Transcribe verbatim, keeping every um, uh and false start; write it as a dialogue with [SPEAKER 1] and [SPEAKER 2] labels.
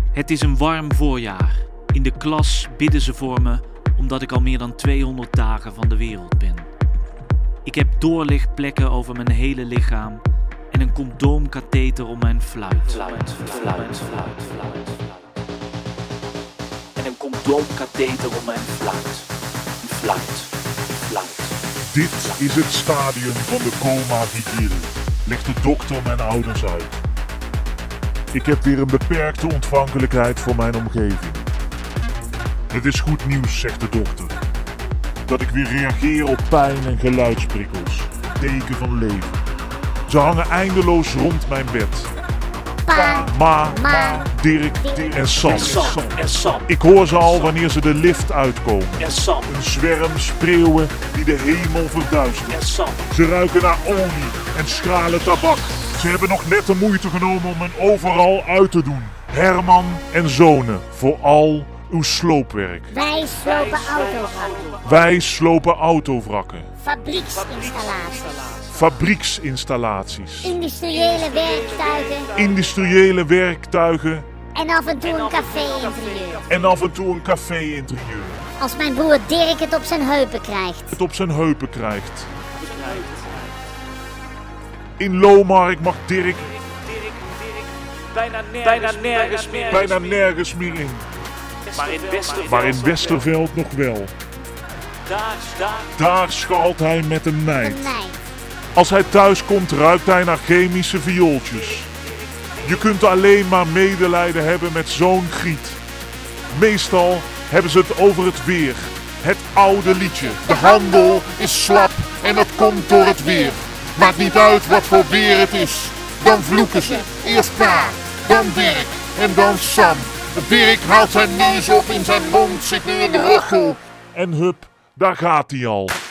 [SPEAKER 1] Het is een warm voorjaar. In de klas bidden ze voor me, omdat ik al meer dan tweehonderd dagen van de wereld ben. Ik heb doorlichtplekken over mijn hele lichaam en een condoomkatheter om mijn fluit. Fluit, fluit, fluit, fluit. En een condoomkatheter om mijn fluit. Fluit, fluit.
[SPEAKER 2] Dit is het stadium van de coma-vigiel, legt de dokter mijn ouders uit. Ik heb weer een beperkte ontvankelijkheid voor mijn omgeving. Het is goed nieuws, zegt de dokter. Dat ik weer reageer op pijn en geluidsprikkels. Teken van leven. Ze hangen eindeloos rond mijn bed.
[SPEAKER 3] Pa,
[SPEAKER 2] Ma,
[SPEAKER 3] Ma,
[SPEAKER 2] Dirk,
[SPEAKER 3] Dirk
[SPEAKER 2] en Sam.
[SPEAKER 1] En Sam, en Sam.
[SPEAKER 2] Ik hoor ze al wanneer ze de lift uitkomen.
[SPEAKER 1] En Sam,
[SPEAKER 2] Een zwerm spreeuwen die de hemel verduistert.
[SPEAKER 1] en Sam.
[SPEAKER 2] Ze ruiken naar olie en schrale tabak. Ze hebben nog net de moeite genomen om hen overal uit te doen. Herman en zonen, voor al uw sloopwerk.
[SPEAKER 3] wij slopen autovrakken,
[SPEAKER 2] Wij slopen autovrakken,
[SPEAKER 3] fabrieksinstallaties,
[SPEAKER 2] fabrieksinstallaties,
[SPEAKER 3] industriële werktuigen
[SPEAKER 2] industriële werktuigen
[SPEAKER 3] en af en toe een café-interieur.
[SPEAKER 2] en af en toe een café-interieur.
[SPEAKER 3] Als mijn broer Dirk het op zijn heupen krijgt.
[SPEAKER 2] Het op zijn heupen krijgt. In Lomark mag Dirk
[SPEAKER 1] Dirk, Dirk, bijna nergens, bijna nergens meer.
[SPEAKER 2] bijna nergens meer in.
[SPEAKER 1] Maar in Westerveld,
[SPEAKER 2] Maar in Westerveld nog wel.
[SPEAKER 1] daar, daar,
[SPEAKER 2] Daar schalt hij met een meid.
[SPEAKER 3] Een meid.
[SPEAKER 2] Als hij thuis komt ruikt hij naar chemische viooltjes. Je kunt alleen maar medelijden hebben met zo'n griet. Meestal hebben ze het over het weer. Het oude liedje. De handel is slap en dat komt door het weer. Maakt niet uit wat voor weer het is. Dan vloeken ze. Eerst Pa, dan Dirk en dan Sam. Dirk haalt zijn neus op in zijn mond, zit nu in de rughoek. En hup, daar gaat hij al.